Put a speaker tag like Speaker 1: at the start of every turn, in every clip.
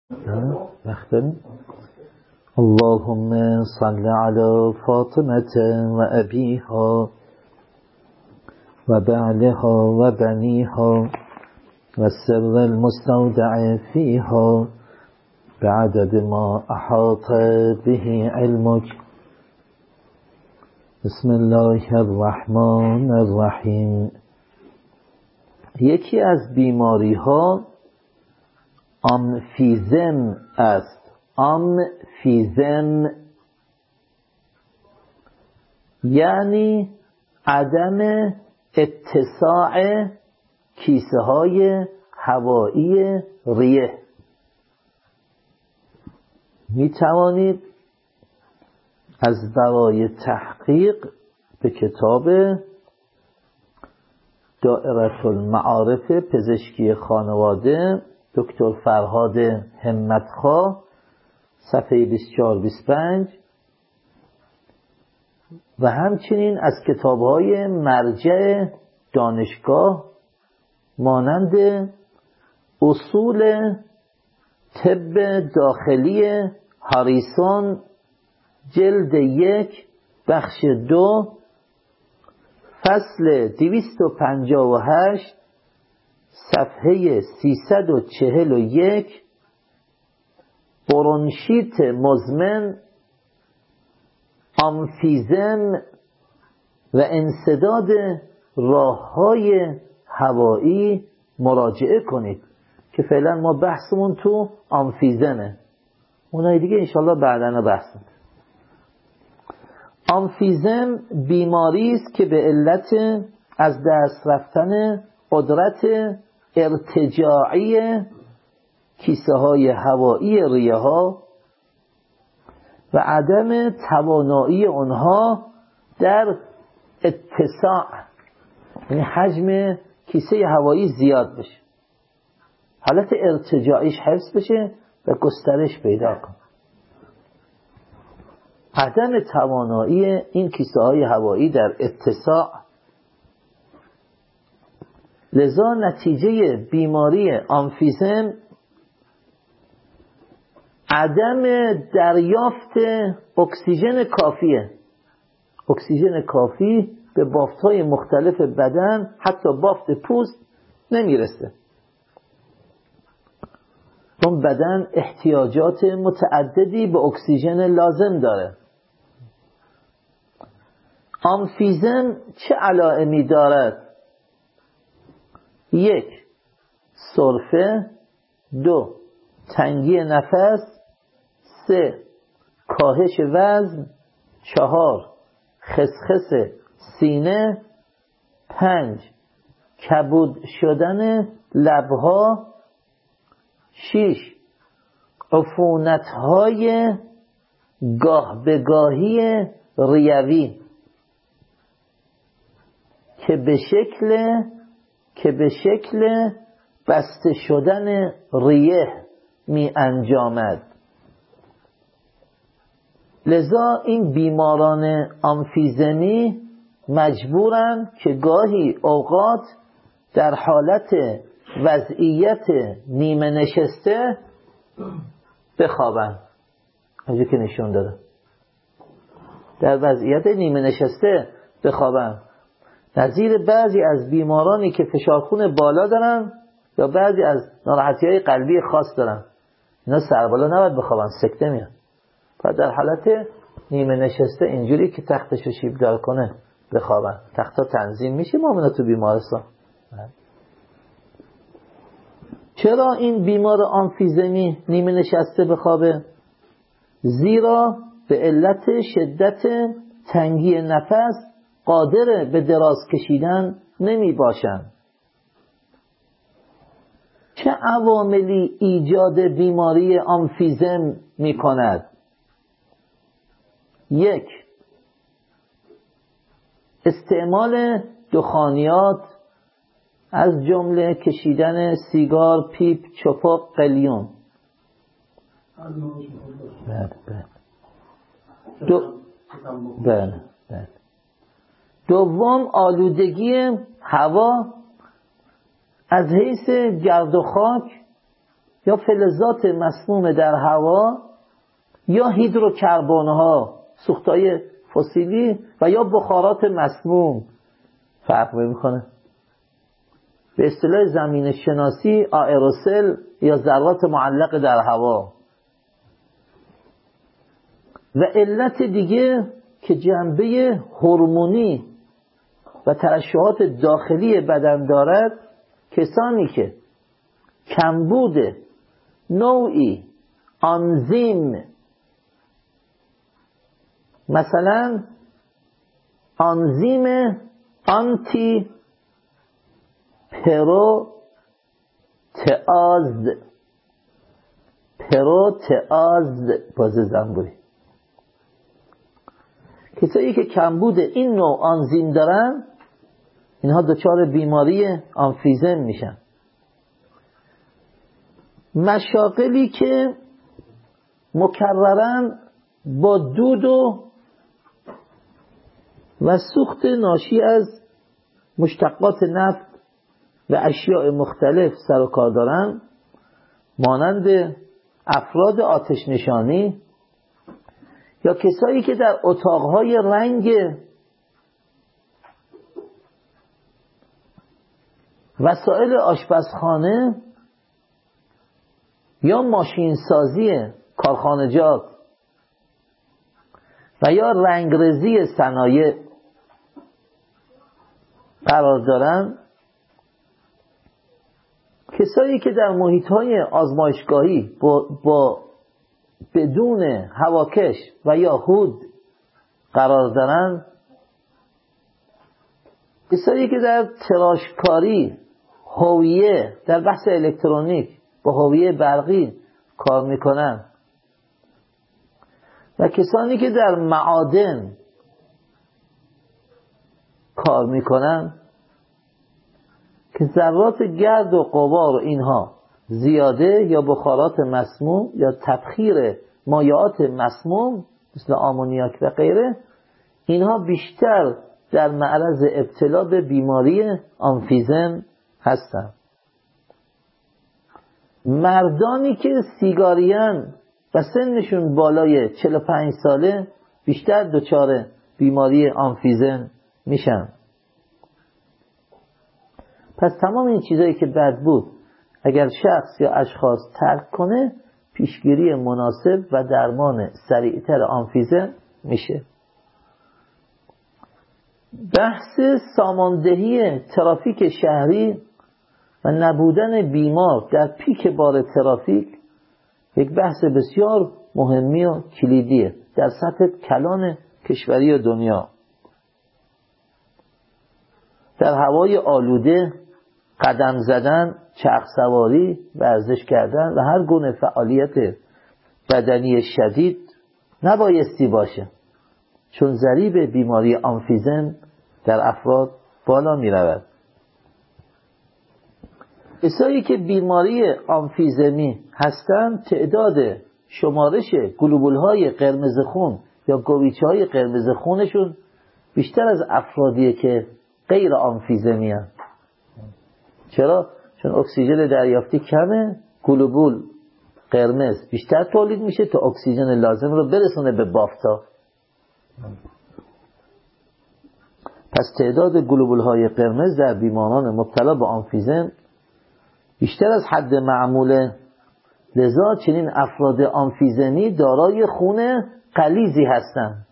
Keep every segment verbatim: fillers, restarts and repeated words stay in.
Speaker 1: وقت داریم؟ اللهم صل على فاطمة و ابیها و بعلها و بنیها و سر المستودع فیها بعدد ما احاط به علمک. بسم الله الرحمن الرحیم. یکی از بیماری ها آمفیزم است. آمفیزم یعنی عدم اتساع کیسه های هوایی ریه. می توانید از برای تحقیق به کتاب دائره المعارف پزشکی خانواده دکتر فرهاد همتخواه صفحه بیست و چهار بیست و پنج و همچنین از کتاب‌های مرجع دانشگاه مانند اصول طب داخلی هاریسون جلد یک بخش دو فصل دویست و پنجاه و هشت صفحه سیصد و چهل و یک برونشیت مزمن، آمفیزم و انسداد راه‌های هوایی مراجعه کنید که فعلا ما بحثمون تو آمفیزمه. اونای دیگه انشالله بعداً بحث می‌کنیم. آمفیزم بیماری است که به علت از دست رفتن قدرت ارتجاعی کیسه های هوایی ریه ها و عدم توانایی آنها در اتساع، یعنی حجم کیسه هوایی زیاد بشه، حالت ارتجاعیش حفظ بشه و گسترش پیدا کنه. عدم توانایی این کیسه های هوایی در اتساع، لذا نتیجه بیماری آمفیزم عدم دریافت اکسیژن کافیه. اکسیژن کافی به بافت‌های مختلف بدن، حتی بافت پوست نمیرسه. چون بدن احتیاجات متعددی به اکسیژن لازم داره. آمفیزم چه علائمی دارد؟ یک، سرفه. دو، تنگی نفس. سه، کاهش وزن. چهار، خسخس سینه. پنج، کبود شدن لبها. شش، عفونت‌های گاه به گاهی ریوی که به شکل که به شکل بسته شدن ریه می انجامد. لذا این بیماران آمفیزمی مجبورن که گاهی اوقات در حالت وضعیت نیمه نشسته بخوابن. همونجور که نشون داده، در وضعیت نیمه نشسته بخوابن. نظیر بعضی از بیمارانی که فشار خون بالا دارن یا بعضی از ناراحتی‌های قلبی خاص دارن، اینا سر بالا نباید بخوابن، سکته میاد. باید در حالت نیمه نشسته اینجوری که تختشو شیب دار کنه بخوابن. تختا تنظیم میشه معمولا تو بیمارستان. چرا این بیمار آمفیزمی نیمه نشسته بخوابه؟ زیرا به علت شدت تنگی نفس قادر به دراز کشیدن نمی باشن. چه عواملی ایجاد بیماری آمفیزم می کند؟ یک، استعمال دخانیات از جمله کشیدن سیگار، پیپ، چپق، قلیون. بله بله. دو... بله بله. دوم، آلودگی هوا از حیث گرد و خاک یا فلزات مسموم در هوا یا هیدروکربن‌ها سوختهای فسیلی و یا بخارات مسموم فرق میکنه. به اصطلاح زمین شناسی آئروسل یا ذرات معلق در هوا. و علت دیگه که جنبه هورمونی و ترشحات داخلی بدن دارد، کسانی که کمبود نوعی آنزیم، مثلا آنزیم آنتی پروتئاز پروتئاز باز زنبوری، کسایی که کمبود این نوع آنزیم دارن، اینها دچار بیماری آمفیزم میشن. مشاغلی که مکرراً با دود و و سوخت ناشی از مشتقات نفت و اشیاء مختلف سر و کار دارن، مانند افراد آتش نشانی یا کسایی که در اتاقهای رنگ وسایل آشپزخانه یا ماشینسازی کارخانجات و یا رنگرزی صنایع قرار دارن، کسایی که در محیط‌های آزمایشگاهی با, با بدون هواکش و یا هود قرار دارن، کسایی که در تراشکاری، هویه، در بحث الکترونیک با هویه برقی کار میکنن و کسانی که در معادن کار میکنن که ذرات گرد و غبار و اینها زیاده یا بخارات مسموم یا تبخیر مایعات مسموم مثل آمونیاک و غیره، اینها بیشتر در معرض ابتلا به بیماری آمفیزم هستند. مردانی که سیگاریان و سنشون بالای چهل و پنج ساله بیشتر دچار بیماری آمفیزم میشن. پس تمام این چیزایی که بد بود اگر شخص یا اشخاص ترک کنه، پیشگیری مناسب و درمان سریعتر آمفیزم میشه. بحث ساماندهی ترافیک شهری و نبودن بیمار در پیک بار ترافیک یک بحث بسیار مهمی و کلیدیه در سطح کلان کشوری و دنیا. در هوای آلوده قدم زدن، چرخ سواری، ورزش کردن و هر گونه فعالیت بدنی شدید نبایستی باشه، چون ضریب بیماری آمفیزم در افراد بالا می رود. کسایی که بیماری آمفیزمی هستند، تعداد شمارش گلوبول‌های قرمز خون یا گویچه‌های قرمز خونشون بیشتر از افرادیه که غیر آمفیزمی هستند. چرا؟ چون اکسیژن دریافتی کمه، گلوبول قرمز بیشتر تولید میشه تا اکسیژن لازم رو برسونه به بافتا. پس تعداد گلوبول‌های قرمز در بیماران مبتلا به آمفیزم بیشتر از حد معموله. لذا چنین افراد آمفیزمی دارای خون غلیظی هستند.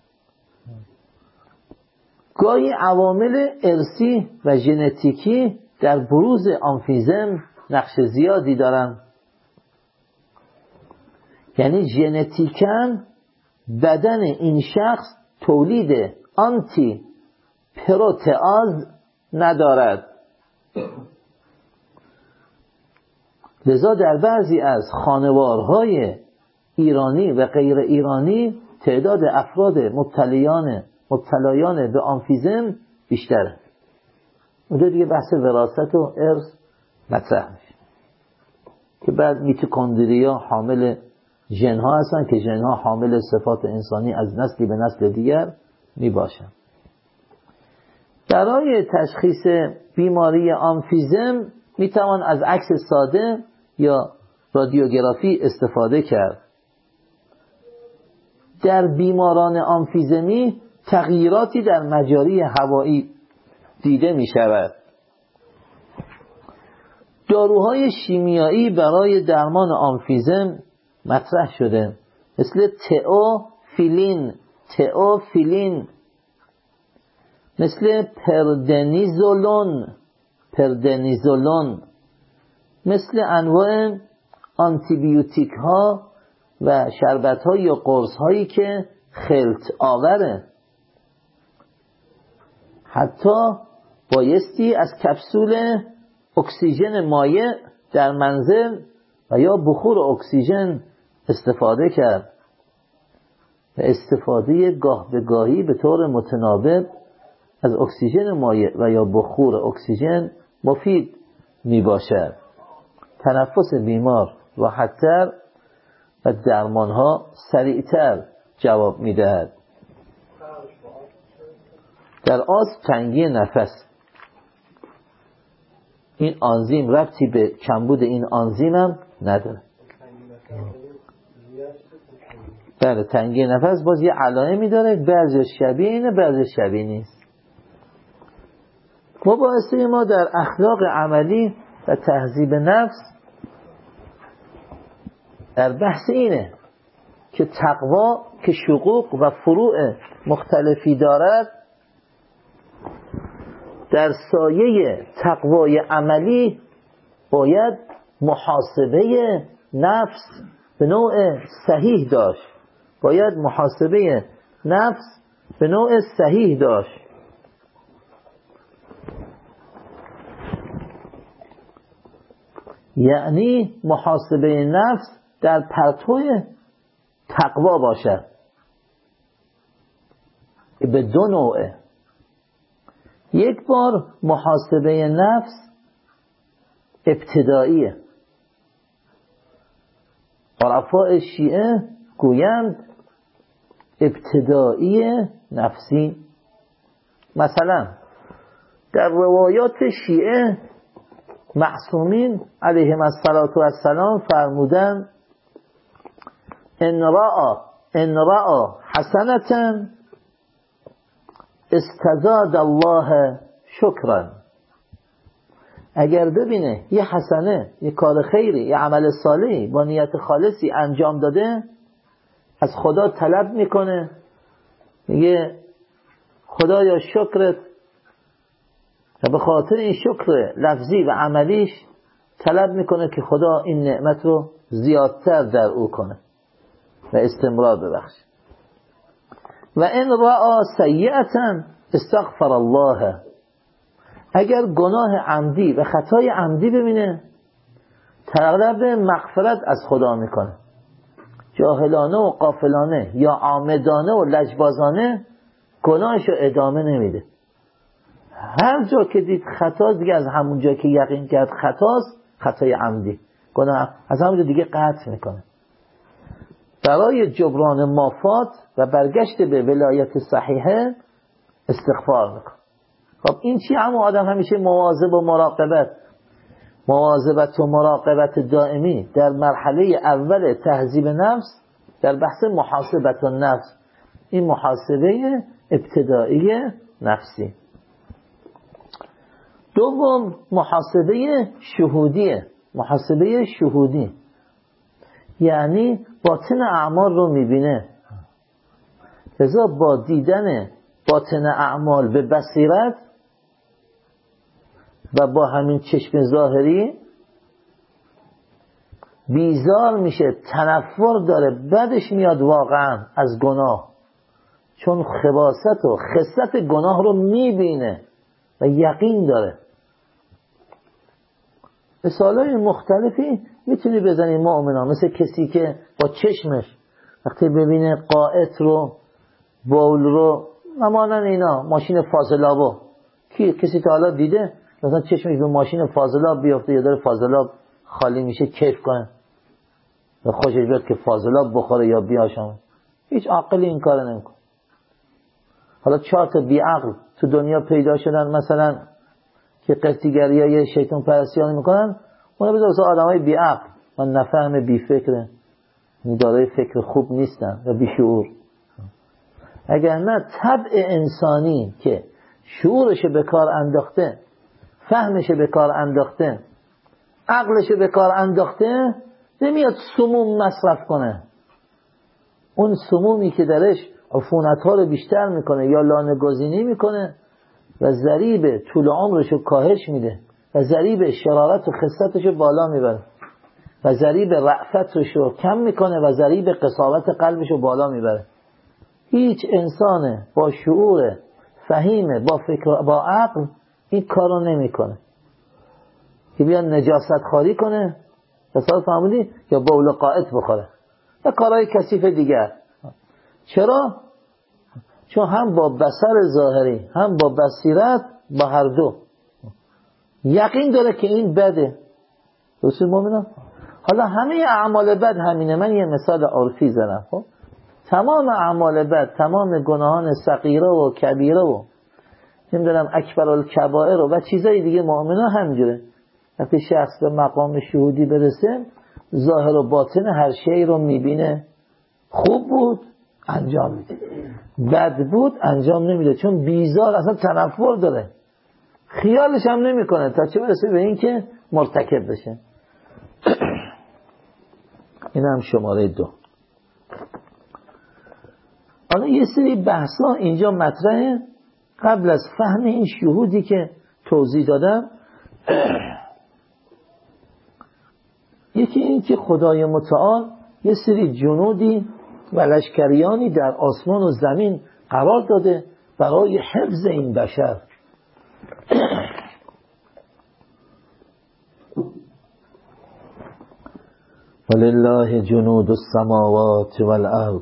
Speaker 1: گاهی عوامل ارثی و ژنتیکی در بروز آمفیزم نقش زیادی دارند. یعنی ژنتیکاً بدن این شخص تولید آنتی پروتئاز ندارد. لذا در بعضی از خانوارهای ایرانی و غیر ایرانی تعداد افراد مبتلایان مبتلایان به آمفیزم بیشتره. اونجا دیگه بحث وراثت و ارث مطرح میشه که بعد میتوکندریا حامل ژن ها هستن که ژن ها حامل صفات انسانی از نسلی به نسل دیگر میباشن. برای تشخیص بیماری آمفیزم میتوان از عکس ساده یا رادیوگرافی استفاده کرد. در بیماران آمفیزمی تغییراتی در مجاری هوایی دیده می شود. داروهای شیمیایی برای درمان آمفیزم مطرح شده، مثل تئوفیلین تئوفیلین مثل پردنیزولون پردنیزولون مثل انواع آنتیبیوتیک ها و شربت ها یا قرص هایی که خلط آوره. حتی بایستی از کپسول اکسیژن مایع در منزل و یا بخور اکسیژن استفاده کرد و استفاده گاه به گاهی به طور متناوب از اکسیژن مایع و یا بخور اکسیژن مفید می باشد. تنفس بیمار راحت‌تر و درمانها سریعتر جواب می دهد. در آسم تنگی نفس، این آنزیم ربطی به کمبود این آنزیم هم نداره. بله، تنگی نفس باز یه علائمی داره، بعضی شبیه اینه بعضی شبیه نیست. مباحثه ما در اخلاق عملی و تهذیب نفس در بحث اینه که تقوا که شقوق و فروع مختلفی دارد، در سایه تقوای عملی باید محاسبه نفس به نوع صحیح داشت. باید محاسبه نفس به نوع صحیح داشت. یعنی محاسبه نفس در پرتو تقوا باشد به دو نوعه. یک بار محاسبه نفس ابتداییه. عرفاء شیعه گویند ابتدایی نفسی. مثلا در روایات شیعه معصومین علیهم السلام فرمودن ان رأى ان رأى حسنة استزاد الله شکرا. اگر ببینه یه حسنه، یه کار خیری، یه عمل صالحی با نیت خالصی انجام داده، از خدا طلب میکنه، میگه خدایا شکرت، و به خاطر این شکر لفظی و عملیش طلب میکنه که خدا این نعمت رو زیادتر در او کنه و استمرار ببخشه. و ان رأى سیئة استغفر الله. اگر گناه عمدی و خطای عمدی ببینه، طلب مغفرت از خدا میکنه. جاهلانه و غافلانه یا عامدانه و لجبازانه گناهشو ادامه نمیده. هر جا که دید خطاست، دیگه از همون جا که یقین کرد خطاست، خطای عمدی، گناه، از همون جا دیگه قطع میکنه. برای جبران مافات و برگشت به ولایت صحیحه استغفار میکنه. خب این چی؟ همون آدم همیشه مواظب و مراقبت مواظبت و مراقبت دائمی در مرحله اول تهذیب نفس، در بحث محاسبت النفس، این محاسبه ابتدایی نفسی. دوم محاسبه شهودیه. محاسبه شهودی یعنی باطن اعمال رو میبینه، لذا با دیدن باطن اعمال به بصیرت و با همین چشم ظاهری بیزار میشه، تنفر داره، بدش میاد واقعا از گناه، چون خباثت و خست گناه رو میبینه و یقین داره. مثالای مختلفی میتونی بزنی مؤمنا، مثل کسی که با چشمش وقتی ببینه قائط رو، بول رو، نمانن اینا، ماشین فاضلابو، کی کسی تا حالا دیده مثلا چشمش به ماشین فاضلاب بیفته یا داره فاضلاب خالی میشه کیف کنه و خوشش بیاد که فاضلاب بخوره یا بیاشم؟ هیچ عاقلی این کار نمیکنه. حالا چهار تا بی عقل تو دنیا پیدا شدن مثلا که قصدیگری های شیطان پرستیان میکنن، اونا بذار واسه آدم های بی عقل و نفهم بی فکره، دارای فکر خوب نیستن و بی شعور. اگر نه طبع انسانی که شعورش به کار انداخته، فهمش به کار انداخته، عقلش به کار انداخته، نمیاد سموم مصرف کنه. اون سمومی که درش عفونت‌ها رو بیشتر میکنه یا لانه گزینی میکنه و ضریب طول عمرش رو کاهش میده و ضریب شرارت و خستش رو بالا میبره و ضریب رأفتش رو کم میکنه و ضریب قساوت قلبش رو بالا میبره. هیچ انسان با شعور فهیمه، با فکر، با عقل این کار رو نمیکنه که بیان نجاست خاری کنه، مثال فهمیدی، یا بول قائط بخوره یا کارهای کثیف دیگر. چرا؟ چون هم با بصر ظاهری هم با بصیرت، با هر دو یقین داره که این بده. رسول مومنان حالا همه اعمال بد همینه. من یه مثال عرفی زدم. خب تمام اعمال بد، تمام گناهان صغیره و کبیره و نمیدونم اکبر الکبائر و چیزای دیگه مؤمنا همینجوره. وقتی شخص به مقام شهودی برسه، ظاهر و باطن هر شی رو میبینه. خوب بود انجام میده، بد بود انجام نمیده، چون بیزار اصلا تنفر داره، خیالش هم نمیکنه تا چه برسه به این که مرتکب بشه. این هم شماره دو. حالا یه سری بحثا اینجا مطرحه قبل از فهم این شهودی که توضیح دادم. یکی این که خدای متعال یه سری جنودی و لشکریانی در آسمان و زمین قرار داده برای حفظ این بشر. ولله جنود السماوات والارض.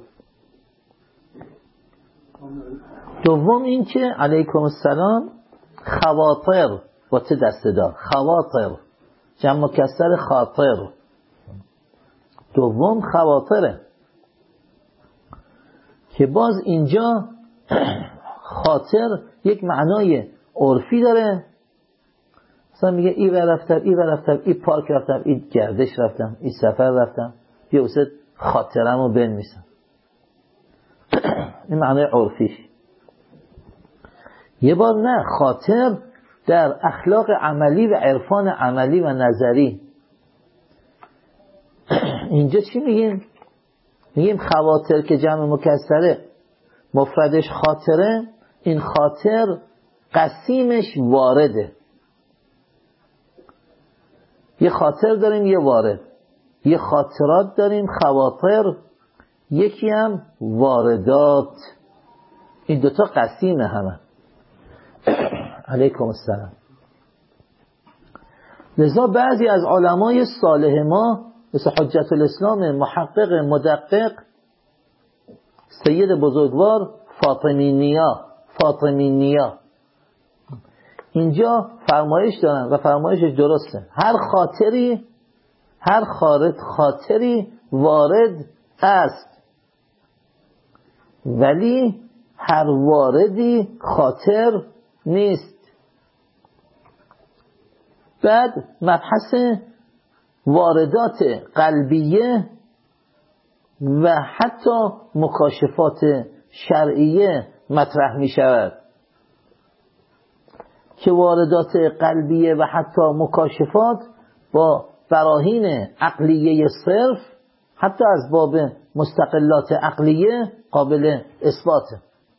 Speaker 1: دوم این که علیکم السلام خواطر با ته دست دار، خواطر جمع مکسر خاطر. دوم خواطره که باز اینجا خاطر یک معنای عرفی داره. مثلا میگه ای ور رفتم، ای ور رفتم، ای پارک رفتم، ای گردش رفتم، ای سفر رفتم، بیا وسط خاطرم رو بنویسم. این معنای عرفیش. یه بار نه، خاطر در اخلاق عملی و عرفان عملی و نظری. اینجا چی میگیم؟ میگیم خواطر که جمع مکسره مفردش خاطره. این خاطر قسیمش وارده. یه خاطر داریم یه وارد، یه خاطرات داریم خواطر، یکی هم واردات. این دوتا قسیمه همه. علیکم السلام. لذا بعضی از علمای صالح ما مثل حجت الاسلام محقق مدقق سید بزرگوار فاطمی نیا فاطمی نیا اینجا فرمایش دارن و فرمایشش درسته. هر خاطری هر خارج خاطری وارد است، ولی هر واردی خاطر نیست. بعد مبحث واردات قلبیه و حتی مکاشفات شرعیه مطرح می شود که واردات قلبیه و حتی مکاشفات با براهین عقلیه صرف، حتی از باب مستقلات عقلیه، قابل اثباته.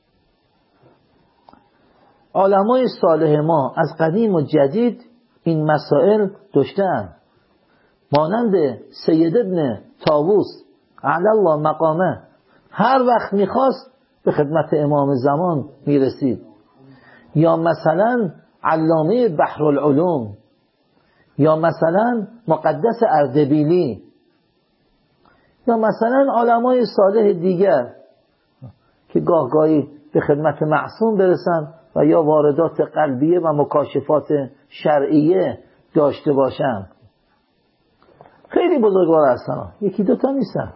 Speaker 1: علمای صالح ما از قدیم و جدید این مسائل داشتند. مانند سید ابن طاووس علی الله مقامه، هر وقت میخواست به خدمت امام زمان میرسید. یا مثلا علامه بحر العلوم، یا مثلا مقدس اردبیلی، یا مثلا علمای صالح دیگر که گاه گاهی به خدمت معصوم برسن و یا واردات قلبیه و مکاشفات شرعیه داشته باشن. خیلی بزرگوار هستن، یکی دوتا نیستن.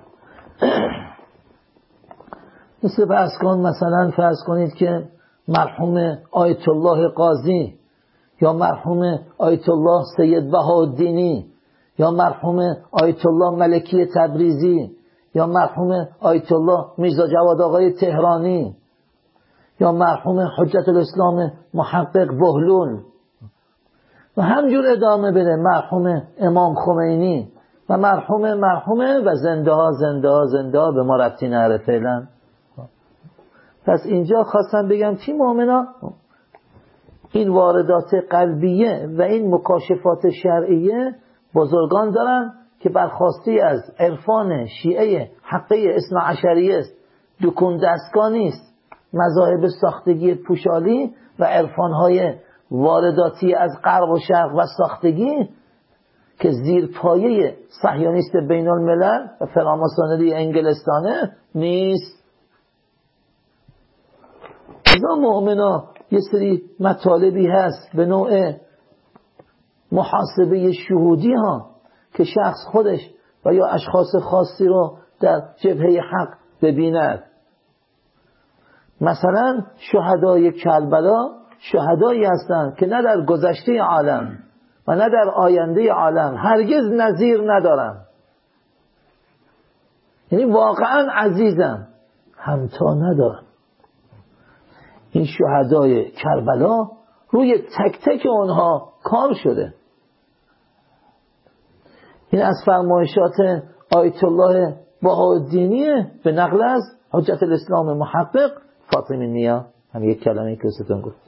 Speaker 1: مثل فرض کن مثلا فرض کنید که مرحوم آیت الله قاضی یا مرحوم آیت الله سید بهاءالدینی یا مرحوم آیت الله ملکی تبریزی، یا مرحوم آیت الله میرزا جواد آقای تهرانی، یا مرحوم حجت الاسلام محقق بهلول و همجور ادامه بده، مرحوم امام خمینی و مرحوم مرحوم و زنده ها زنده ها زنده ها به ما ربطی نره فعلا. پس اینجا خواستم بگم چی مؤمنا این واردات قلبیه و این مکاشفات شرعیه بزرگان دارن که برخواسته از عرفان شیعه حقه اثنا عشریه است، دکون دستگاه نیست، مذاهب ساختگی پوشالی و عرفانهای وارداتی از غرب و شرق و ساختگی که زیر پایه صهیونیست بین الملل و فراماسونری انگلستانه نیست. ازا مؤمنا یه سری مطالبی هست به نوع محاسبه شهودی ها که شخص خودش و یا اشخاص خاصی رو در جبهه حق ببیند. مثلا شهدای کربلا شهدایی هستند که نه در گذشته عالم و نه در آینده عالم هرگز نظیر ندارن، یعنی واقعا عزیزم همتا ندارن. این شهدای کربلا روی تک تک اونها کار شده. این از فرمایشات آیت الله بهاءالدینیه به نقل از حجت الاسلام محقق فاطمی نیا، هم یک کلمه که ستون گفت.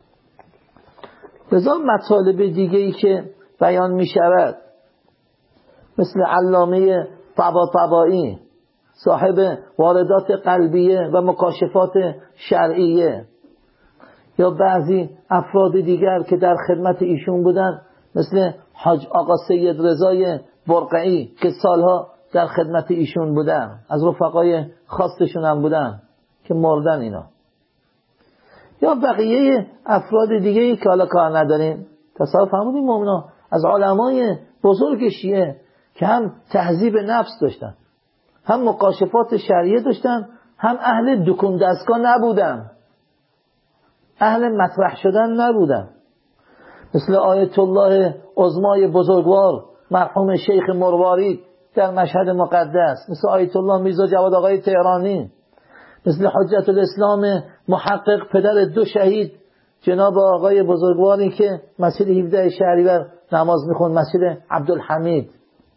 Speaker 1: لذا مطالب دیگه‌ای که بیان می شود مثل علامه طباطبایی صاحب واردات قلبیه و مکاشفات شرعیه، یا بعضی افراد دیگر که در خدمت ایشون بودن مثل حاج آقا سید رضای برقعی که سالها در خدمت ایشون بودن، از رفقای خاصشون هم بودن که مردن اینا، یا بقیه افراد دیگه‌ای که حالا کار نداریم. تصاف فرمودیم مومنا از علمای بزرگ شیعه که هم تهذیب نفس داشتن، هم مکاشفات شرعیه داشتن، هم اهل دکون دستگاه نبودن، اهل مطرح شدن نبودن، مثل آیت الله عظمای بزرگوار مرحوم شیخ مروارید در مشهد مقدس، مثل آیت الله میرزا جواد آقای تهرانی، مثل حجت الاسلام محقق پدر دو شهید جناب آقای بزرگواری که مسجد هفده شهریور نماز میخوند، مسجد عبدالحمید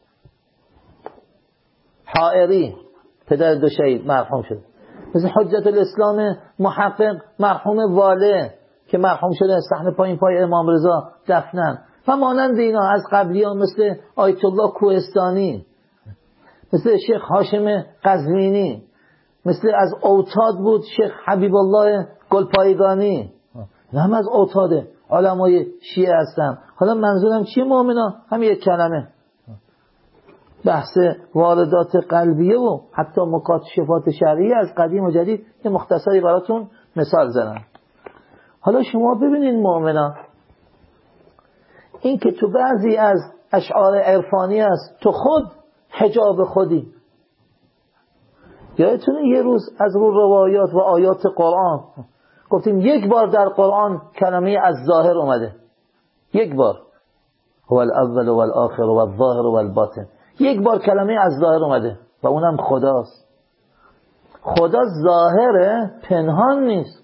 Speaker 1: حائری پدر دو شهید مرحوم شد، مثل حجت الاسلام محقق مرحوم واله که مرحوم شده صحن پایین پای امام رضا دفنن، و مانند اینا از قبلیان مثل آیت الله کوهستانی، مثل شیخ هاشم قزوینی، مثل از اوتاد بود شیخ حبیب الله گلپایگانی، هم از اوتاد علمای شیعه هستن. حالا منظورم چیه مؤمنا؟ هم یک کلمه بحث واردات قلبیه و حتی مکاشفات شرعیه از قدیم و جدید یه مختصری براتون مثال زدم. حالا شما ببینید مؤمنا، این که تو بعضی از اشعار عرفانی است تو خود حجاب خودی. یادتونه یه روز از رو روایات و آیات قرآن گفتیم یک بار در قرآن کلمه از ظاهر اومده، یک بار، هو الاول و الاخر و الظاهر و الباطن، یک بار کلمه از ظاهر اومده و اونم خداست. خدا ظاهره، پنهان نیست.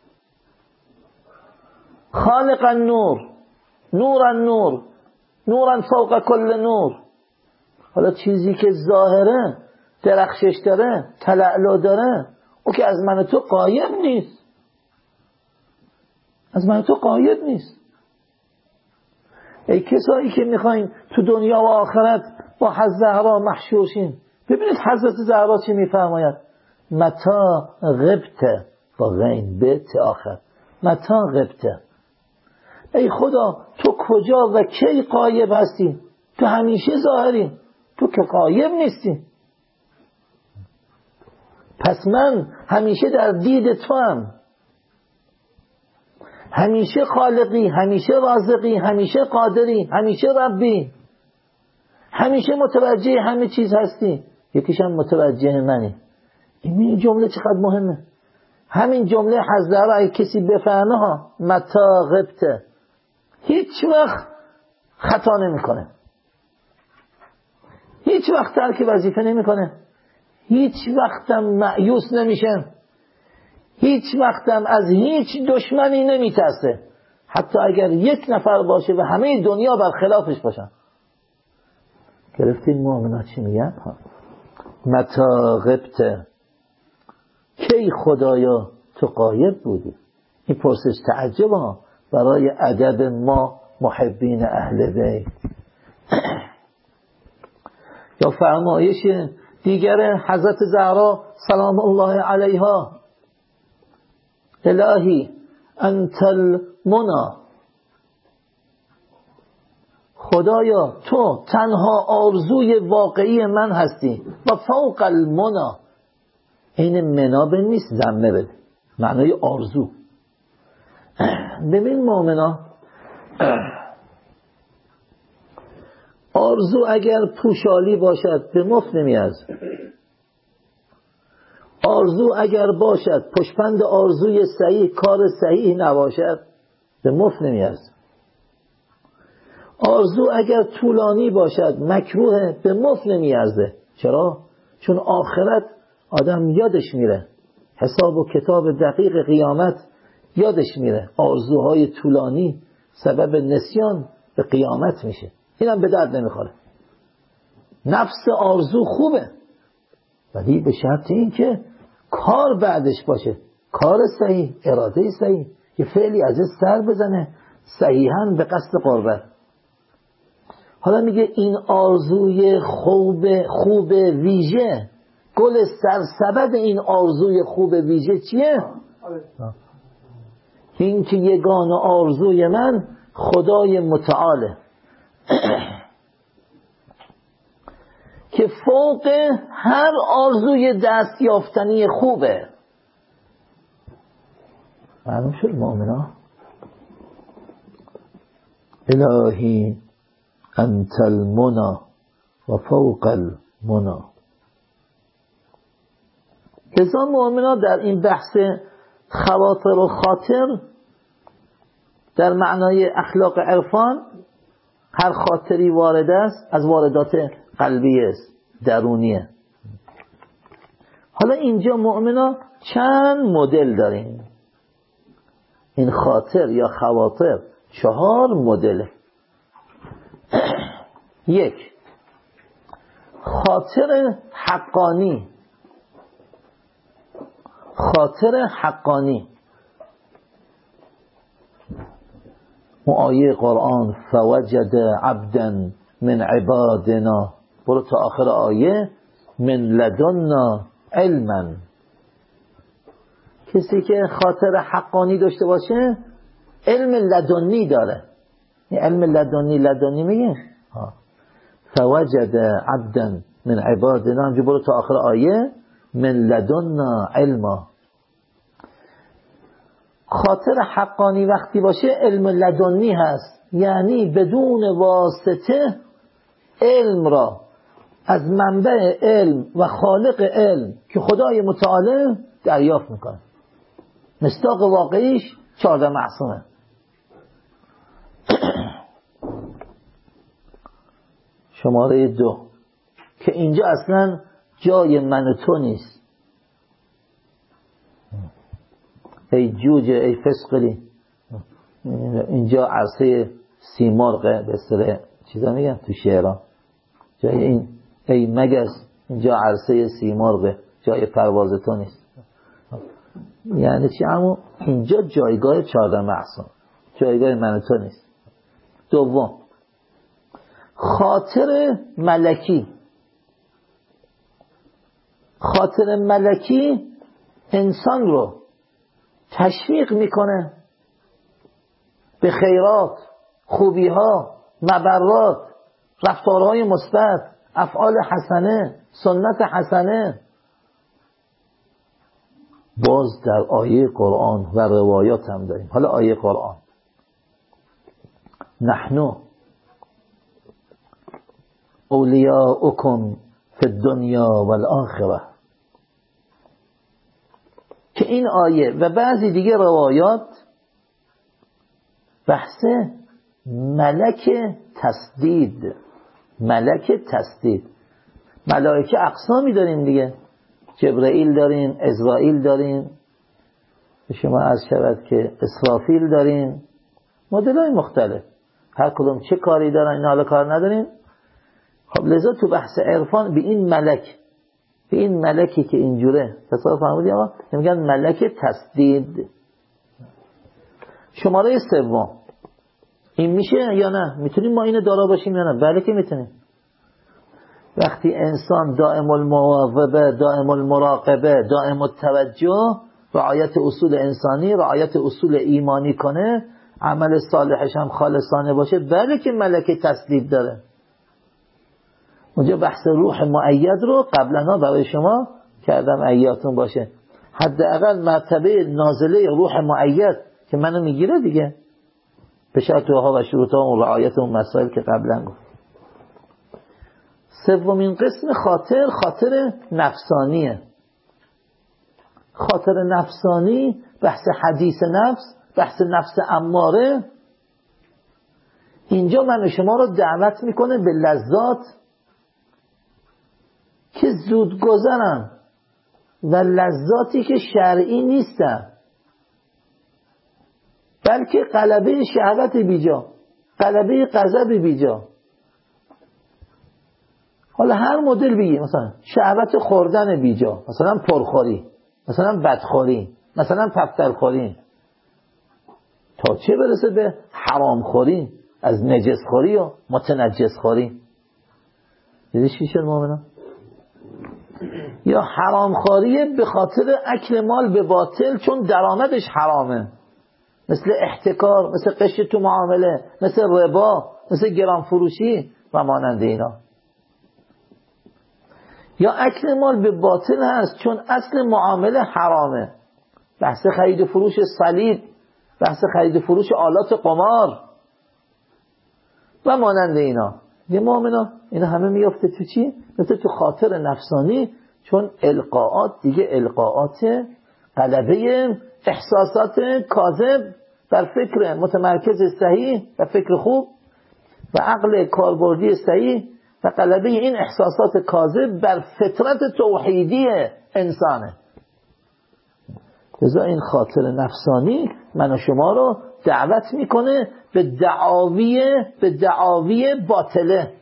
Speaker 1: خالق النور، نور النور، نورا فوق کل نور. حالا چیزی که ظاهره، درخشش داره، تلألؤ داره، او که از من تو غایب نیست، از من تو غایب نیست. ای کسایی که میخواین تو دنیا و آخرت با حضرت زهرا محشور شین، ببینید حضرت زهرا چی میفرماید؟ متا غبت با غین بیت آخر، متا غبت، ای خدا تو کجا و کی غایب هستی؟ تو همیشه ظاهری، تو که غایب نیستی. پس من همیشه در دید تو هم، همیشه خالقی، همیشه رازقی، همیشه قادری، همیشه ربی، همیشه متوجه همه چیز هستی. یکیش هم متوجه منی. این جمله چقدر مهمه. همین جمله حضرت را اگه کسی بفهمه ها، متا غبت، هیچ وقت خطا نمیکنه. هیچ وقت ترک وظیفه نمیکنه، هیچ وقتم مایوس نمیشه، هیچ وقتم از هیچ دشمنی نمیترسه، حتی اگر یک نفر باشه و همه دنیا برخلافش باشن. گرفتین مؤمنا چی میگن؟ متا غبت، کی خدایا تو غایب بودی؟ این پرسش تعجب ها برای ادب ما محبین اهل بیت. یا فرمایش دیگر حضرت زهرا سلام الله علیها، الهی انت المنی، خدایا تو تنها آرزوی واقعی من هستی. و فوق المنی، این منا به نیست ضمه بده، معنای آرزو. ببین مؤمنا، آرزو اگر پوشالی باشد به مفت نمیارزه. آرزو اگر باشد پشپند آرزوی صحیح کار صحیح نباشد به مفت نمیارزه. آرزو اگر طولانی باشد مکروه به مفت نمیارزه. چرا؟ چون آخرت آدم یادش میره، حساب و کتاب دقیق قیامت یادش میره. آرزوهای طولانی سبب نسیان به قیامت میشه، اینم به درد نمیخوره. نفس آرزو خوبه ولی به شرط این که کار بعدش باشه، کار صحیح، اراده صحیح، که فعلی ازش سر بزنه صحیحاً به قصد قربت. حالا میگه این آرزوی خوب خوب ویژه، گل سرسبد این آرزوی خوب ویژه چیه؟ این که یگانه آرزوی من خدای متعاله که فوق هر آرزوی دست یافتنی خوبه. معلوم شد مؤمنا؟ الهی انت المنی و فوق المنی. لذا مؤمنا در این بحث خواطر و خاطر در معنای اخلاق عرفان، هر خاطری وارد است از واردات قلبی است، درونیه. حالا اینجا مؤمنا چند مدل داریم. این خاطر یا خواطر چهار مدل. یک، خاطر حقانی. خاطر حقانی اون آیه قرآن فوجد عبدا من عبادنا، برو تا آخر آیه من لدنا علما. کسی که خاطر حقانی داشته باشه علم لدنی داره. این علم لدنی لدنی میگه فوجد عبدا من عبادنا، همجور برو تا آخر آیه من لدنا علما. خاطر حقانی وقتی باشه علم لدنی هست، یعنی بدون واسطه علم را از منبع علم و خالق علم که خدای متعال دریافت میکنه. مصداق واقعیش چهارده معصومه. شماره دو که اینجا اصلا جای من و تو نیست. ای جوجه ای فسقلی، اینجا عرصه سیمرغه به اصطلاح چیزا میگن تو شعرها. جای این ای مگس اینجا عرصه سیمرغه، جای پرواز تو نیست. یعنی چی؟ اما اینجا جایگاه چهارده معصوم، جایگاه من و تو نیست. دوم، خاطر ملکی. خاطر ملکی انسان رو تشویق میکنه به خیرات، خوبیها، مبرات، رفتارهای مثبت، افعال حسنه، سنت حسنه. باز در آیه قرآن و روایات هم داریم. حالا آیه قرآن نحنو اولیاؤکم فی الدنیا والآخرة، که این آیه و بعضی دیگه روایات بحث ملک تسدید، ملک تسدید. ملائکه اقسامی داریم دیگه، جبرائیل دارین، اسرائیل دارین، به شما عرض شود که اسرافیل دارین، مدل‌های مختلف، هر کدوم چه کاری دارن اینا حالا کار ندارین. خب لذا تو بحث عرفان به این ملک، به این ملکی که اینجوره تصور فرمودید آقا، میگن ملک تسدید. شماره سوم این میشه یا نه؟ میتونیم ما اینو دارا باشیم یا نه؟ بله که میتونیم. وقتی انسان دائم المواظبه، دائم المراقبه، دائم التوجه، رعایت اصول انسانی، رعایت اصول ایمانی کنه، عمل صالحش هم خالصانه باشه، بله که ملک تسدید داره. اونجا بحث روح مؤید رو قبلا برای شما کردم ایاتون باشه، حداقل مرتبه نازله روح مؤید که منو میگیره دیگه، به شرطها و شروطها و رعایت اون مسائل که قبلا گفت. سومین قسم خاطر، خاطر نفسانیه. خاطر نفسانی بحث حدیث نفس، بحث نفس اماره. اینجا من شما رو دعوت میکنه به لذات که زود گذرن و لذاتی که شرعی نیستن، بلکه غلبه شهوت بیجا، غلبه غضب بیجا. حالا هر مدل بگی، مثلا شهوت خوردن بیجا، مثلا پرخوری، مثلا بدخوری، مثلا پفترخوری، تا چه برسه به حرامخوری، از نجسخوری و متنجسخوری. دیدی چی شد مومنان؟ یا حرامخوری به خاطر اکل مال به باطل چون درآمدش حرامه، مثل احتکار، مثل قش تو معامله، مثل ربا، مثل گران فروشی و مانند اینا. یا اکل مال به باطل هست چون اصل معامله حرامه، بحث خرید و فروش صلیب، بحث خرید و فروش آلات قمار و مانند اینا. یه مؤمنا اینا همه میفته تو چی؟ میفته تو خاطر نفسانی، چون القاءات دیگه القاءات غلبه احساسات کاذب بر فکر متمرکز صحیح و فکر خوب و عقل کاربردی صحیح و غلبه این احساسات کاذب بر فطرت توحیدی انسانه. لذا این خاطر نفسانی من و شما رو دعوت میکنه به دعاوی به دعاوی باطله.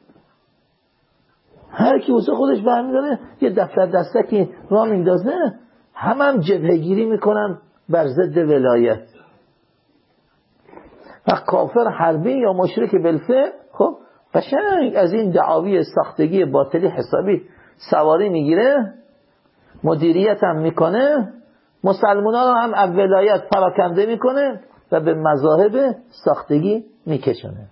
Speaker 1: هر کی واسه خودش برمی‌داره یه دفتر دستکی را میندازه، هم هم جبهه‌گیری میکنن بر ضد ولایت. و کافر حربی یا مشرک بالفعل خب قشنگ از این دعاوی ساختگی باطلی حسابی سواری میگیره، مدیریت هم میکنه، مسلمانان رو هم از ولایت پراکنده میکنه و به مذاهب ساختگی میکشونه.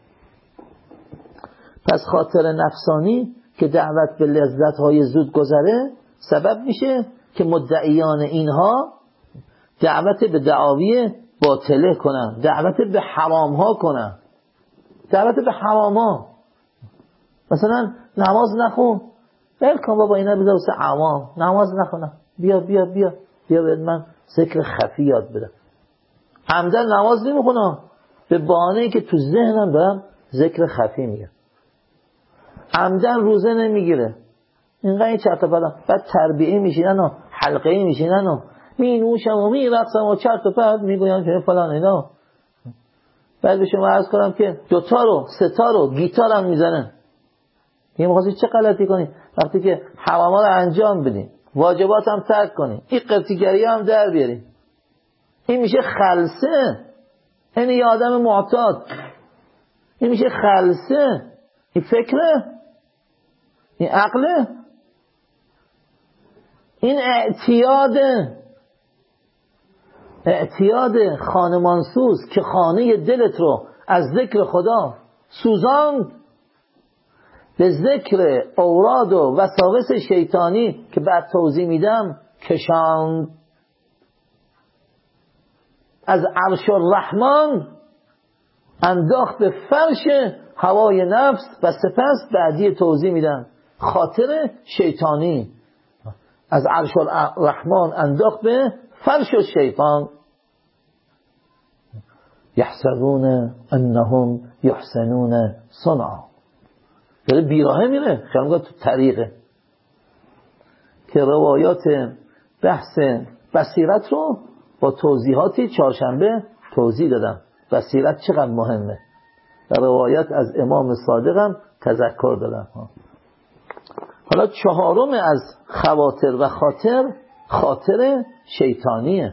Speaker 1: پس خاطر نفسانی که دعوت به لذت‌های زود گذره سبب میشه که مدعیان اینها دعوت به دعاوی باطله کنن، دعوت به حرام ها کنن، دعوت به حرام ها. مثلا نماز نخون، ول کن بابا اینا بذار واسه عوام، نماز نخونم، بیا بیا بیا بیا بهت من ذکر خفی یاد بدم. عمدن نماز نمیخونم به بهانه‌ای که تو ذهنم دارم ذکر خفی میگم. عمدن روزه نمیگیره، اینقدر این چرت و پرت، بعد تربیعی میشینن و حلقه‌ای میشینن و می نوشم و می رقصم و چرت و پرت میگویم که فلان اینا. بعد به شما عرض کنم که دوتا رو ستا رو گیتار هم میزنن. یه مخواستید چه غلطی کنی وقتی که حراما رو انجام بدین، واجبات هم ترک کنی، این قرتیگری هم در بیارین، این میشه خلسه. این یه آدم معتاد، این میشه خلسه. این فکره، این عقله، این اعتیاده، اعتیاد خانمانسوز که خانه دلت رو از ذکر خدا سوزاند به ذکر اوراد و وساوس شیطانی که بعد توضیح میدم کشاند. از عرش الرحمن انداخت به فرش هوای نفس و سپس بعدی توضیح میدم خاطر شیطانی. از عرش الرحمن انداخت به فرش الشیطان. یحسبون انهم یحسنون صنعا. داره بیراهه میره، خیلی تو طریقه که روایات بحث بصیرت رو با توضیحاتی چهارشنبه توضیح دادم. بصیرت چقدر مهمه. در روایات از امام صادق هم تذکر دادم. حالا چهارم از خواطر و خاطر خاطر شیطانیه.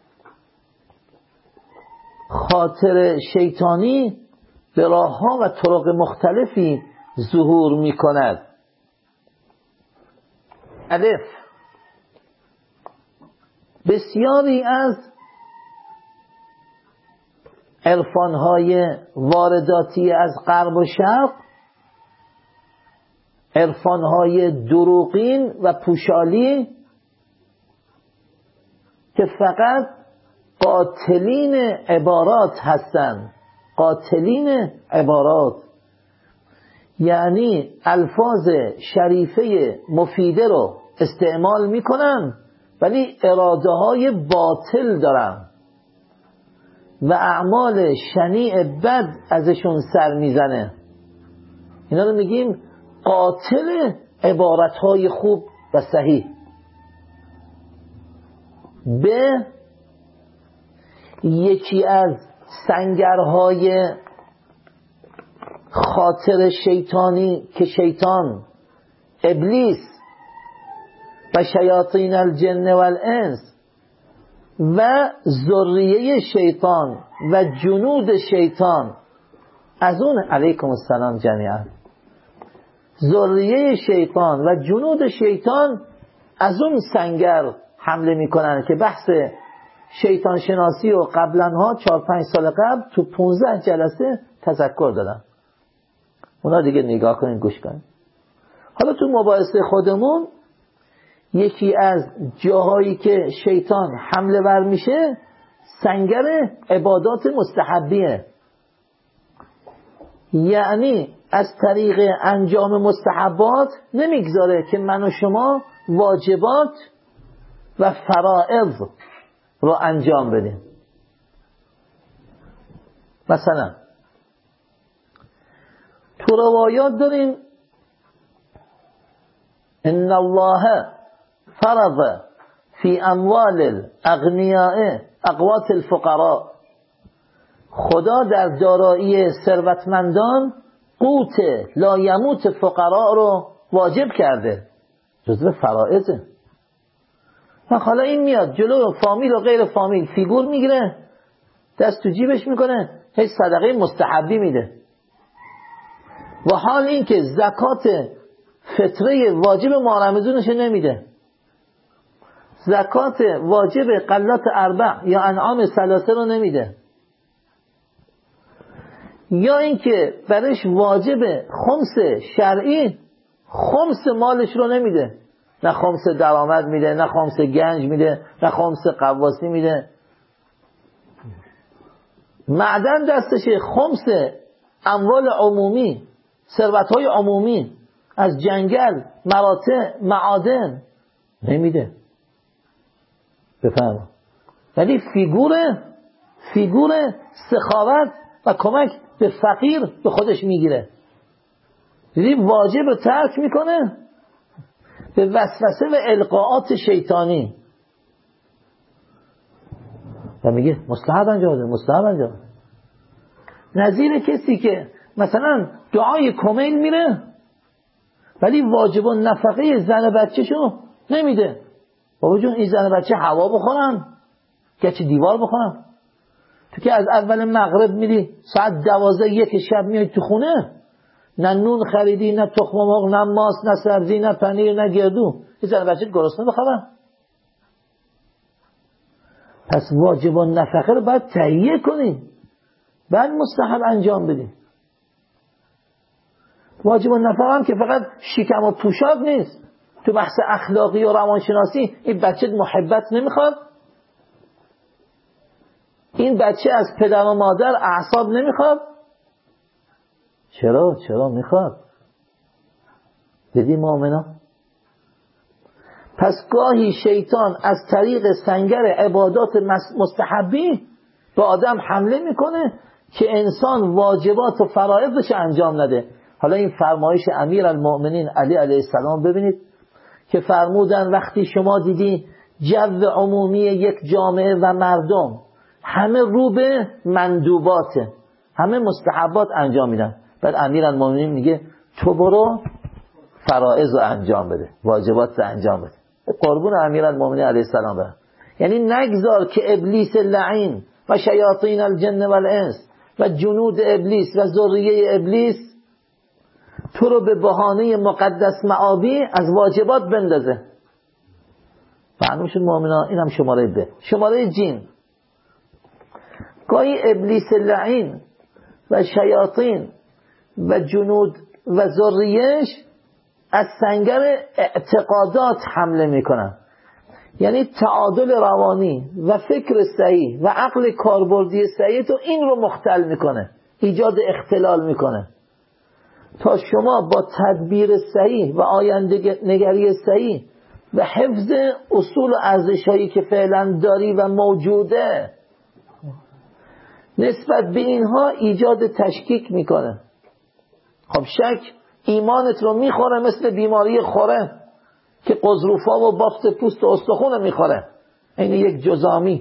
Speaker 1: خاطر شیطانی به راه‌ها و طرق مختلفی ظهور می کند. الف، بسیاری از عرفان‌های وارداتی از غرب و شرق، عرفان‌های دروغین و پوشالی که فقط قاتلین عبارات هستند. قاتلین عبارات یعنی الفاظ شریفه مفیده رو استعمال میکنن ولی اراده های باطل دارن و اعمال شنیع بد ازشون سر میزنه. اینا رو میگیم قاتل عبارت های خوب و صحیح. به یکی از سنگرهای خاطر شیطانی که شیطان، ابلیس و شیاطین الجن و الانس و ذریه شیطان و جنود شیطان، از اون علیکم السلام جمیعا، ذریه شیطان و جنود شیطان از اون سنگر حمله میکنن که بحث شیطان شناسی و قبلنها چهار پنج سال قبل تو پونزده جلسه تذکر دادم. اونا دیگه نگاه کنین، گوش کنین. حالا تو مباحثه خودمون یکی از جاهایی که شیطان حمله ور میشه سنگر عبادات مستحبیه. یعنی از طریق انجام مستحبات نمیگذاره که من و شما واجبات و فرائض رو انجام بدیم. مثلا تو روایات داریم ان الله فرض فی اموال الاغنیاء اقوات الفقراء، خدا در دارایی ثروتمندان قوت لا یموت فقراء رو واجب کرده، جزو فرائضه. و حالا این میاد جلو فامیل و غیر فامیل فیگور میگیره، دست تو جیبش میکنه، هیچ صدقه مستحبی میده. و حال این که زکات فطره واجب ماه رمضانش نمیده، زکات واجب قلات اربع یا انعام ثلاثه رو نمیده، یا اینکه برش واجب خمس شرعی خمس مالش رو نمیده، نه خمس درآمد میده، نه خمس گنج میده، نه خمس قواسی میده. معدن دستشه، خمس اموال عمومی، ثروت‌های عمومی از جنگل، مراتع، معادن نمیده. بفهم. ولی فیگور فیگور سخاوت و کمک به فقیر به خودش میگیره. دیدی واجب رو ترک میکنه به وسوسه و القاءات شیطانی و میگه مستحب انجام ده، مستحب انجام ده. نظیر کسی که مثلا دعای کمیل میره ولی واجب نفقه زن بچه‌شو نمیده. بابا جون این زن بچه هوا بخورن گچ دیوار بخورن. تو که از اول مغرب میری ساعت دوازده یک شب میای تو خونه، نه نون خریدی، نه تخم مرغ، نه ماست، نه سبزی، نه پنیر، نه گردو، این زن بچه گرسنه بخورن. پس واجب نفقه رو باید تهیه کنی، بعد مستحب انجام بدی. واجب نفقه هم که فقط شکم و پوشاک نیست. تو بحث اخلاقی و روانشناسی این بچه محبت نمیخواد، این بچه از پدر و مادر اعصاب نمیخواد. چرا؟ چرا میخواد؟ دیدی مؤمنا؟ پس گاهی شیطان از طریق سنگر عبادات مستحبی به آدم حمله میکنه که انسان واجبات و فرائضش انجام نده. حالا این فرمایش امیر المؤمنین علی علیه السلام ببینید که فرمودن وقتی شما دیدی جو عمومی یک جامعه و مردم همه رو به مندوباته، همه مستحبات انجام میدن، بعد امیرالمومنین میگه تو برو فرائض رو انجام بده، واجبات رو انجام بده. قربون امیرالمومنین علیه السلام برم. یعنی نگذار که ابلیس لعین و شیاطین الجن والانس و جنود ابلیس و ذریه ابلیس تو رو به بهانه مقدس معابی از واجبات بندازه. معلوم شد مؤمنان. اینم شماره ب. شماره جیم، گاهی ابلیس لعین و شیاطین و جنود و ذریهش از سنگر اعتقادات حمله میکنن، یعنی تعادل روانی و فکر صحیح و عقل کاربردی صحیح تو این رو مختل میکنه، ایجاد اختلال میکنه تا شما با تدبیر صحیح و آینده نگری صحیح و حفظ اصول و ارزش‌هایی که فعلا داری و موجوده نسبت به اینها ایجاد تشکیک میکنه. خب شک ایمانت رو میخوره، مثل بیماری خوره که قضروفا و بافت پوست و استخون میخوره، این یک جزامی.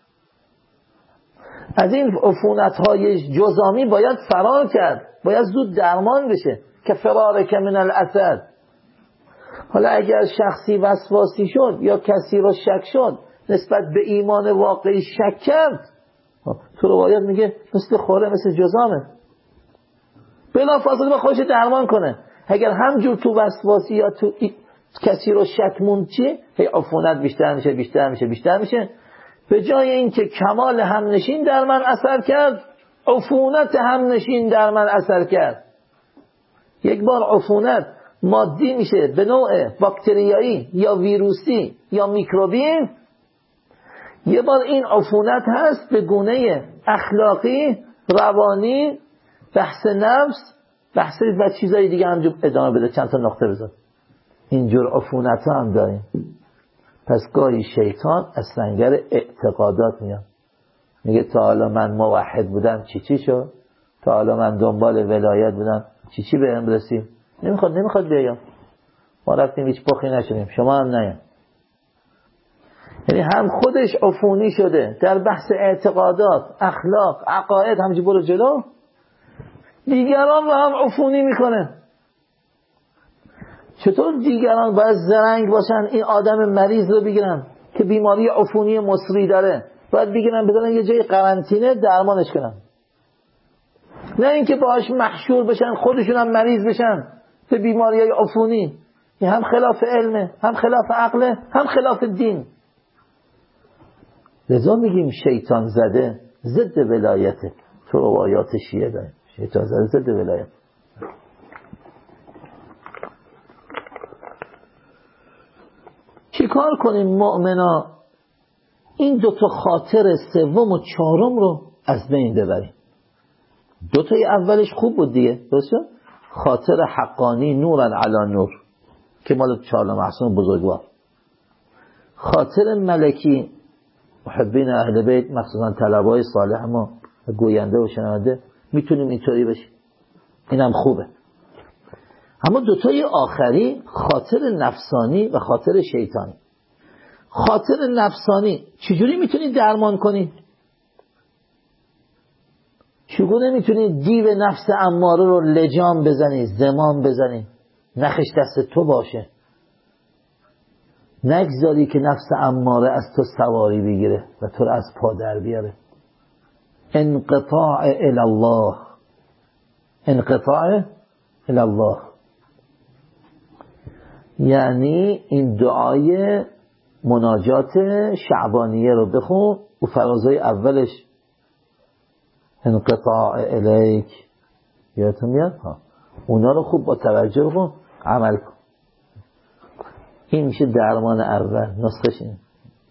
Speaker 1: از این عفونت‌های جزامی باید فرار کرد، باید زود درمان بشه که فرارک من الاسد. حالا اگر شخصی وسواسی شد یا کسی رو شک شد نسبت به ایمان واقعی شک کرد، تو روایت میگه مثل خوره، مثل جزامه، بلا فاصله با خودش درمان کنه. اگر همجور تو وسواسی یا تو کسی رو شک موند چی؟ هی عفونت بیشتر میشه بیشتر میشه بیشتر میشه، به جای اینکه کمال همنشین در من اثر کرد عفونت همنشین در من اثر کرد. یک بار عفونت مادی میشه به نوع باکتریایی یا ویروسی یا میکروبی، یه بار این عفونت هست به گونه اخلاقی، روانی، بحث نفس، بحث و چیزای دیگه همجور ادامه بده. چند تا نقطه بذار. اینجور عفونت ها هم داریم. پس گاهی شیطان از سنگر اعتقادات میاد، میگه تا حالا من موحد بودم چی چی شد، تا حالا من دنبال ولایت بودم چی چی بهم رسید. نمیخواد نمیخواد بیام، ما رفتیم هیچ پخی نشدیم، شما هم نیام. یعنی هم خودش عفونی شده در بحث اعتقادات، اخلاق، عقاید، همچنین برو جلو، دیگران رو هم عفونی میکنه. چطور دیگران باید زرنگ باشن این آدم مریض رو بگیرن که بیماری عفونی مصری داره، باید بگیرن بذارن یه جای قرنطینه درمانش کنن، نه اینکه باهاش محشور بشن خودشون هم مریض بشن به بیماری های عفونی. این هم خلاف علمه، هم خلاف عقله، هم خلاف دین. لذا میگیم شیطان زده ضد ولایته. تو روایات شیعه داریم شیطان زده ضد ولایت. چی کار کنیم مؤمنا این دوتا خاطر سوم و چهارم رو از بین ببریم؟ دوتای اولش خوب بود دیگه، درسته؟ خاطر حقانی نورن علی نور که مال چهارم معصوم بزرگوار، خاطر ملکی محبین اهل بیت مخصوصا طلبای صالح ما گوینده و شنونده میتونیم اینطوری بشیم، اینم خوبه. اما دوتای آخری خاطر نفسانی و خاطر شیطانی. خاطر نفسانی چجوری میتونی درمان کنی؟ چگونه میتونی دیو نفس اماره رو لجام بزنی، زمام بزنی، نخش دست تو باشه، نگذاری که نفس اماره از تو سواری بگیره و تو رو از پا در بیاره. انقطاع الالله، انقطاع الالله یعنی این دعای مناجات شعبانیه رو بخون و فرازای اولش انقطاع الیک یادتون میاد ها، اونا رو خوب با توجه بخون عمل کن. این میشه درمان اول، نسخش اینه.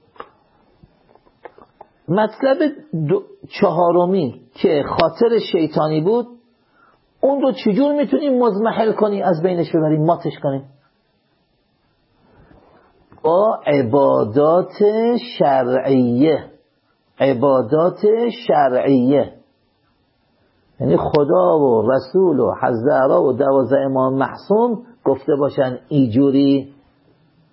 Speaker 1: مطلب چهارمی که خاطر شیطانی بود، اون رو چجور میتونیم مزمحل کنی، از بینش ببریم، ماتش کنیم؟ با عبادات شرعیه. عبادات شرعیه یعنی خدا و رسول و حضرت و دوازده امام معصوم گفته باشن اینجوری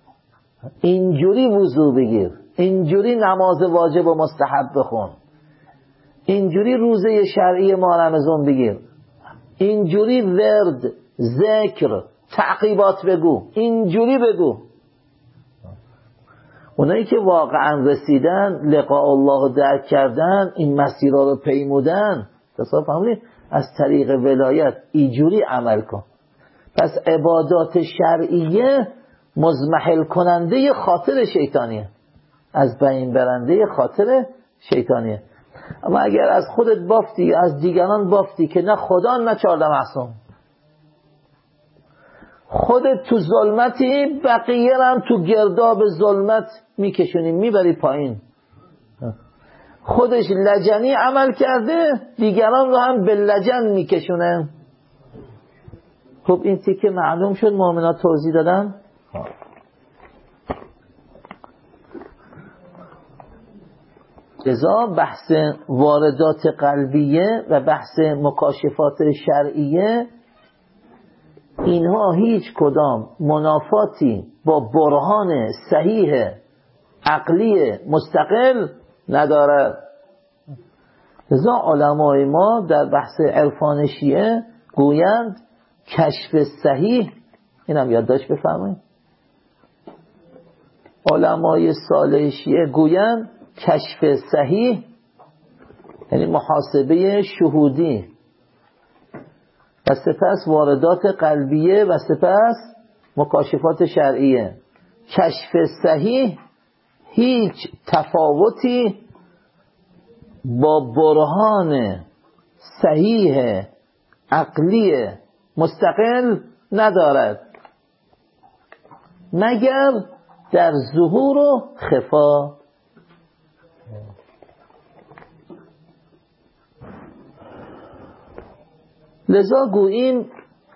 Speaker 1: اینجوری وضو بگیر، اینجوری نماز واجب و مستحب بخون، اینجوری روزه شرعی ماه رمضان بگیر، اینجوری ورد، ذکر، تعقیبات بگو، اینجوری بگو. اونایی که واقعا رسیدن، لقاء الله درک کردن، این مسیرها رو پیمودن، تصاف فهمید از طریق ولایت اینجوری عمل کن. پس عبادات شرعیه مزمحل کننده خاطر شیطانیه، از بین برنده خاطر شیطانیه. اما اگر از خودت بافتی، از دیگران بافتی که نه خدا نه چهارده معصوم، خودت تو ظلمتی، بقیه هم تو گرداب ظلمت میکشونی، میبری پایین. خودش لجنی عمل کرده، دیگران رو هم به لجن میکشونه. خب این تیکه معلوم شد، مؤمنات توضیح دادن. لذا بحث واردات قلبیه و بحث مکاشفات شرعیه، اینها هیچ کدام منافاتی با برهان صحیح عقلی مستقل نداره. لذا علمای ما در بحث عرفان شیعه گویند کشف صحیح، اینم یادداشت بفرمایید، علمای صالح شیعه گویند کشف صحیح یعنی محاسبه شهودی و سپس واردات قلبیه و سپس مکاشفات شرعیه. کشف صحیح هیچ تفاوتی با برهان صحیح عقلی مستقل ندارد مگر در ظهور و خفا. لذا گوییم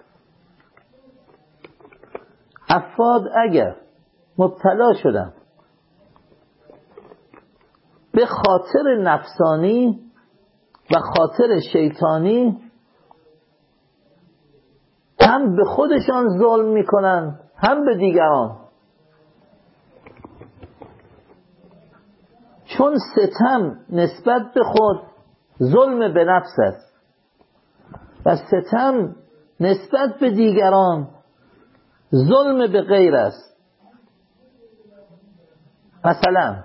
Speaker 1: افراد اگر مبتلا شدن به خاطر نفسانی و خاطر شیطانی، هم به خودشان ظلم میکنن هم به دیگران، چون ستم نسبت به خود ظلم به نفس است و ستم نسبت به دیگران ظلم به غیر است. مثلا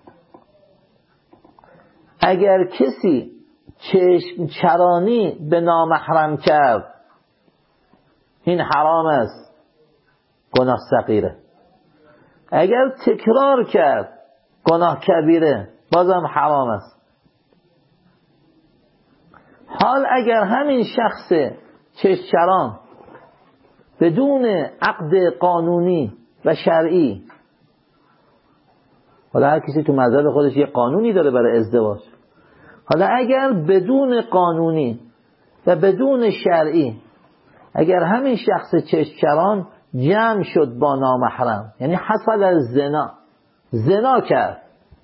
Speaker 1: اگر کسی چشم چرانی به نامحرم کرد، این حرام است، گناه صغیره. اگر تکرار کرد، گناه کبیره، بازم حرام است. حال اگر همین شخص چشم چران بدون عقد قانونی و شرعی، حالا هر کسی تو مذهب خودش یه قانونی داره برای ازدواج، حالا اگر بدون قانونی و بدون شرعی، اگر همین شخص چشمچران جمع شد با نامحرم، یعنی حصل از زنا، زنا کرد،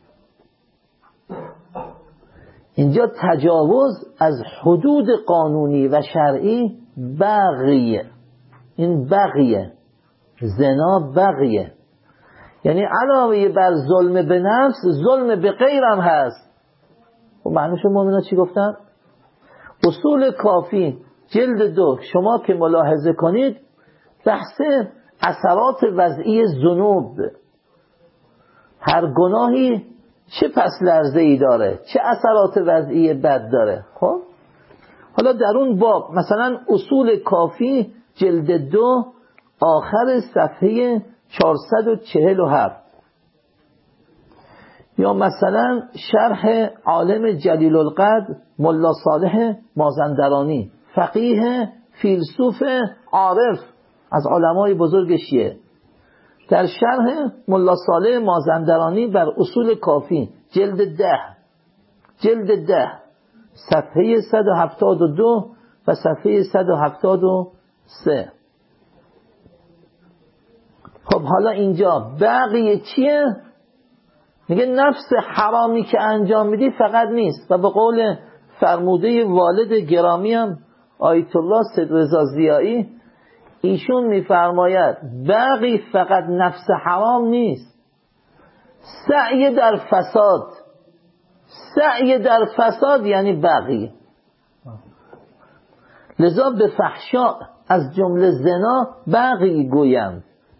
Speaker 1: اینجا تجاوز از حدود قانونی و شرعی بغیه. این بغیه، زنا بغیه، یعنی علاوه بر ظلم به نفس ظلم به غیرم هست. و معنیش مومنات چی گفتن؟ اصول کافی جلد دو شما که ملاحظه کنید بحث اثرات وضعی ذنوب، هر گناهی چه پس لرزه ای داره، چه اثرات وضعی بد داره. خب حالا در اون باب مثلا اصول کافی جلد دو آخر صفحه چهارصد و چهل و هفت، یا مثلا شرح عالم جلیل القدر ملا صالح مازندرانی، فقیه فیلسوف عارف از علمای بزرگ شیعه، در شرح ملا صالح مازندرانی بر اصول کافی جلد ده جلد ده صفحه صد و هفتاد و دو و صفحه صد و هفتاد و سه. خب حالا اینجا بقیه چیه؟ میگه نفس حرامی که انجام میدی فقط نیست، و به قول فرموده والد گرامی هم آیت الله سید رضا ضیایی، ایشون میفرماید بغی فقط نفس حرام نیست، سعی در فساد، سعی در فساد یعنی بغی. لذا به فحشا از جمله زنا بغی گویند.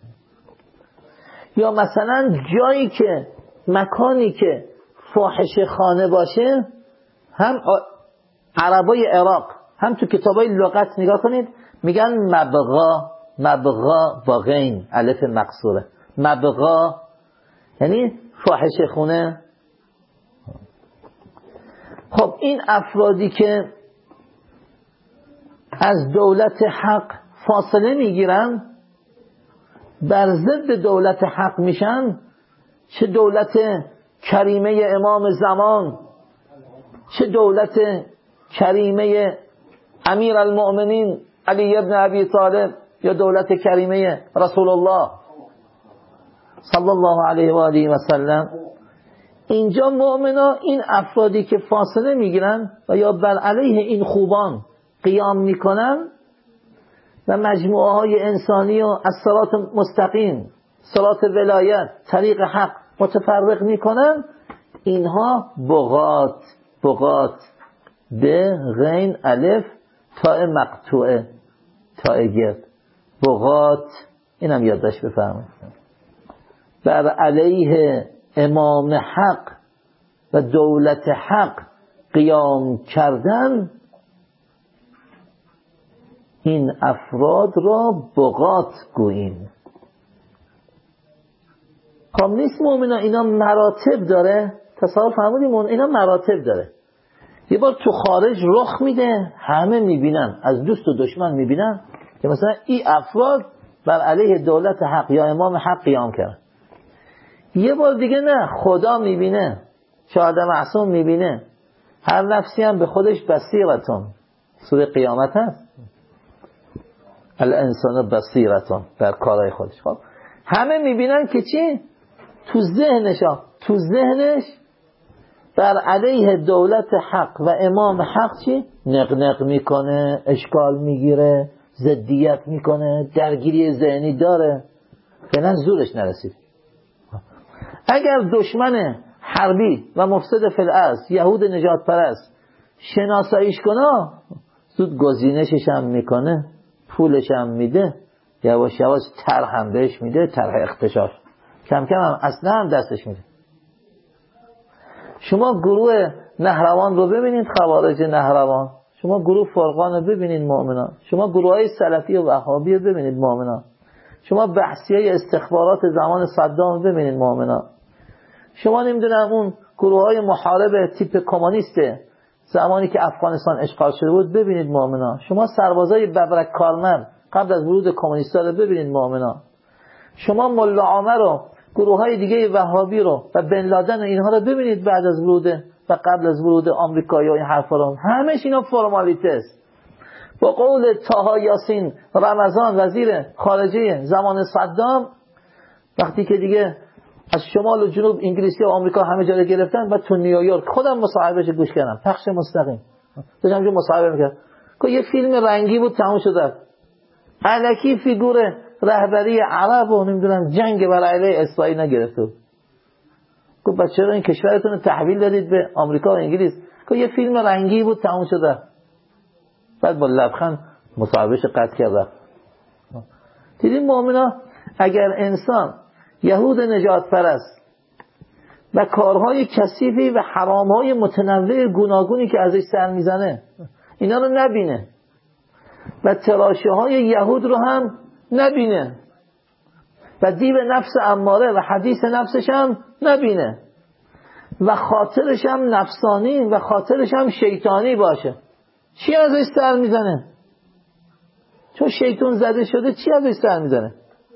Speaker 1: یا مثلا جایی که مکانی که فاحشه خانه باشه، هم عربای عراق هم تو کتابای لغت نگاه کنید میگن مبغا، مبغا با غین الف مقصوره، مبغا یعنی فاحشه خونه. خب این افرادی که از دولت حق فاصله میگیرن، بر ضد دولت حق میشن، چه دولت کریمه امام زمان، چه دولت کریمه امیر المؤمنین علی ابن ابی طالب، یا دولت کریمه رسول الله صلی الله علیه و آله و سلم. اینجا مؤمنا این افرادی که فاصله میگیرن و یا بر علیه این خوبان قیام میکنن و مجموعه های انسانی و از صراط مستقیم، صراط ولایت، طریق حق متفرق میکنن، اینها بغات، بغات به غین الف تاء مقطوعه، تاء گرد، بغات. اینم یادداشت بفرمایید. بر علیه امام حق و دولت حق قیام کردن، این افراد را بغات گوییم. خب نیست مؤمنا اینا مراتب داره؟ تصور فرمودیم اینا مراتب داره. یه بار تو خارج رخ میده، همه میبینن، از دوست و دشمن میبینن که مثلا این افراد بر علیه دولت حق یا امام حق قیام کرد. یه بار دیگه نه، خدا میبینه، شاهد معصوم میبینه، هر نفسی هم به خودش بصیرتون، سوره قیامت هست، الانسان بصیرتون، در کارهای خودش. خب همه میبینن که چی؟ تو ذهنش تو ذهنش بر علیه دولت حق و امام حق چی؟ نقنق میکنه، اشکال میگیره، ضدیت میکنه، درگیری ذهنی داره، فعلا زورش نرسید. اگر دشمن حربی و مفسد فی الارض یهود نجات پرست شناساییش کنه، زود گزینشش هم میکنه، پولش هم میده، یواش یواش طرح هم بهش میده، طرح اغتشاش، کم کم هم اصلا هم دستش میده. شما گروه نهروان رو ببینید، خوارج نهروان، شما گروه فرقان رو ببینید مؤمنان، شما گروه های سلفی و وهابی رو ببینید مؤمنان، شما بحثی های استخبارات زمان صدام رو ببینید مؤمنان، شما نمیدونم اون گروه های محارب تیپ کمونیسته زمانی که افغانستان اشغال شده بود ببینید مؤمنان، شما سربازای ببرک کارمند قبل از ورود کمونیستا رو ببینید مؤمنان، شما ملا عامر رو، گروه های دیگه وهابی رو و بن لادن و اینها رو ببینید بعد از ورود و قبل از ورود آمریکایی و این حرفا رو، همش اینا فرمالیته است. با قول طه یاسین رمضان وزیر خارجه زمان صدام، وقتی که دیگه از شمال و جنوب انگلیسی و آمریکا همه جا رو گرفتن و تو نیویورک، خودم مصاحبهش گوش کردم، پخش مستقیم داشتم جو مصاحبه میکرد که یه فیلم رنگی بود تموم شده، الکی فیگور رهبری عرب و نمیدونم جنگ بر علیه اسرائیل نگرفته. گفت بچه چرا این کشورتون رو تحویل دادید به آمریکا و انگلیس؟ که یه فیلم رنگی بود تموم شده. بعد با لبخند مصاحبهش قطع کرد. دیدین مؤمنا، اگر انسان یهود نجات پرست و کارهای کثیفی و حرامهای متنوع گوناگونی که ازش سر میزنه اینا رو نبینه و تراشه های یهود رو هم نبینه و دیو نفس اماره و حدیث نفسش هم نبینه و خاطرش هم نفسانی و خاطرش هم شیطانی باشه، چی ازش سر میزنه؟ چون شیطان زده شده چی ازش سر میزنه؟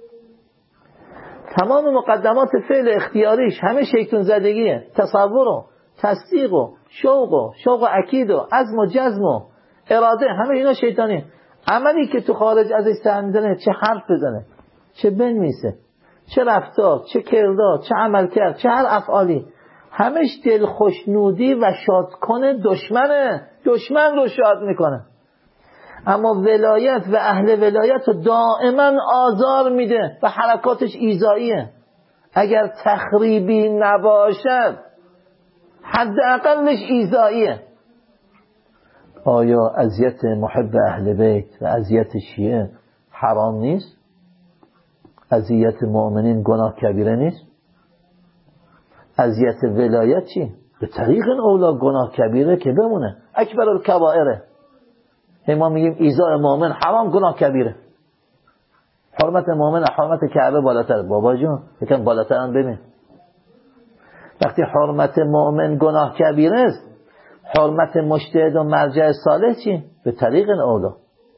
Speaker 1: تمام مقدمات فعل اختیاریش همه شیطان زدگیه، تصور و تصدیق و شوق و شوق و عقید و عزم و جزم و اراده، همه اینا شیطانی. عملی که تو خارج ازش سر میزنه، چه حرف بزنه، چه بنویسه، چه رفتار، چه کردار، چه عمل کرد، چه هر افعالی، همش دل خوشنودی و شاد کنه دشمنه، دشمن رو شاد میکنه. اما ولایت و اهل ولایت رو دائما آزار میده و حرکاتش ایذاییه. اگر تخریبی نباشد حداقلش ایذاییه. آیا اذیت محب اهل بیت و اذیت شیعه حرام نیست؟ اذیت مؤمنین گناه کبیره نیست؟ اذیت ولایت چی؟ به طریق اولا گناه کبیره که بمونه، اکبر الکبائره. ما میگیم ایذاء مؤمن حرام، گناه کبیره. حرمت مؤمن حرمت کعبه بالاتر. بابا جون یکم بالاتر هم ببین. وقتی حرمت مؤمن گناه کبیره است، حرمت مجتهد و مرجع صالح چی؟ به طریق اولا.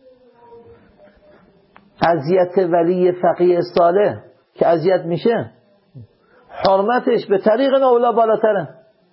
Speaker 1: اذیت ولی فقیه صالح که اذیت میشه، حرمتش به طریق اولا بالاتره.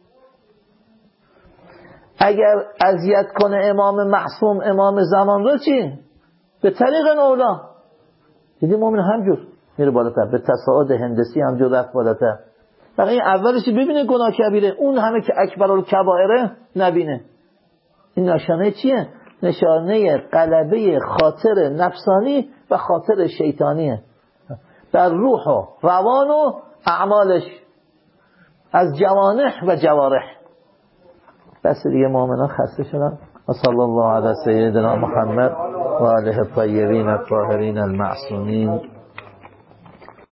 Speaker 1: اگر اذیت کنه امام معصوم امام زمان رو چی؟ به طریق اولا. دیدی مؤمن همجور میره بالاتر، به تصاعد هندسی همجور رفت بالاتر. فقط این اولش ببینه گناه کبیره، اون همه که اکبر الکبائره نبینه. این نشانه چیه؟ نشانه غلبه خاطر نفسانی و خاطر شیطانیه در روح و روان و اعمالش از جوانح و جوارح. بس دیگه مؤمنان خسته شدن. و صلی الله علی سیدنا محمد و آله الطیبین الطاهرین المعصومین.